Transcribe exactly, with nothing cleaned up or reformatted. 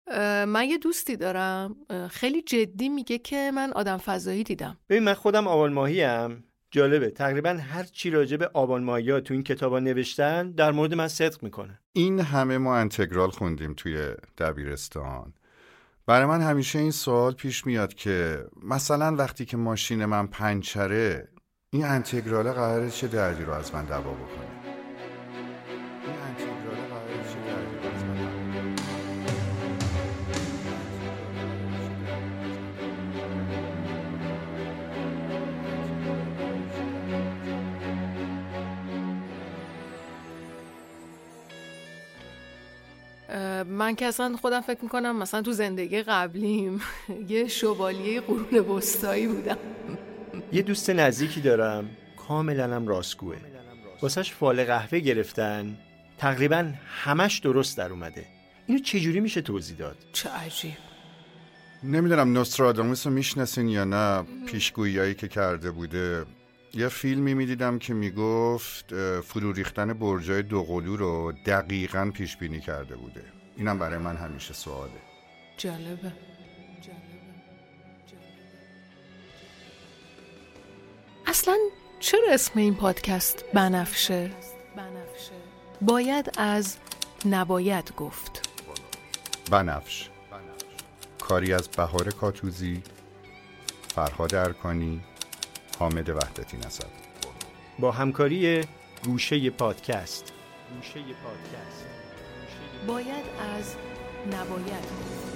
من یه دوستی دارم خیلی جدی میگه که من آدم فضایی دیدم. ببین من خودم آبان ماهیم. جالبه تقریبا هر چی راجع به آبان ماهی‌ها تو این کتابا نوشتن در مورد من صدق میکنه. این همه ما انتگرال خوندیم توی دبیرستان. برای من همیشه این سوال پیش میاد که مثلا وقتی که ماشین من پنچره، این انتگراله قراره چه دردی رو از من دوا بکنه؟ این انتگراله قراره چه دردی رو از من دوا من که اصلا خودم فکر میکنم مثلا تو زندگی قبلیم یه شوالیه قرون وسطایی بودم. یه دوست نزدیکی دارم کاملا هم راستگوه. واسش فال قهوه گرفتن تقریبا همش درست در اومده. اینو چجوری میشه توضیح داد؟ چه عجیب. نمیدونم نوستراداموس رو میشناسین یا نه. پیشگوییایی که کرده بوده. یه فیلمی میدیدم که میگفت فرو ریختن برجای دوقلو رو دقیقاً پیش بینی کرده بوده. اینم برای من همیشه سواله. جالبه. اصلاً چرا اسم این پادکست بنفشه؟ باید از نباید گفت. بنفش کاری از بهار کاتوزی، فرهاد ارکانی، حامد وحدتی نسب با همکاری گوشه پادکست. گوشه پادکست باید از نباید گفت.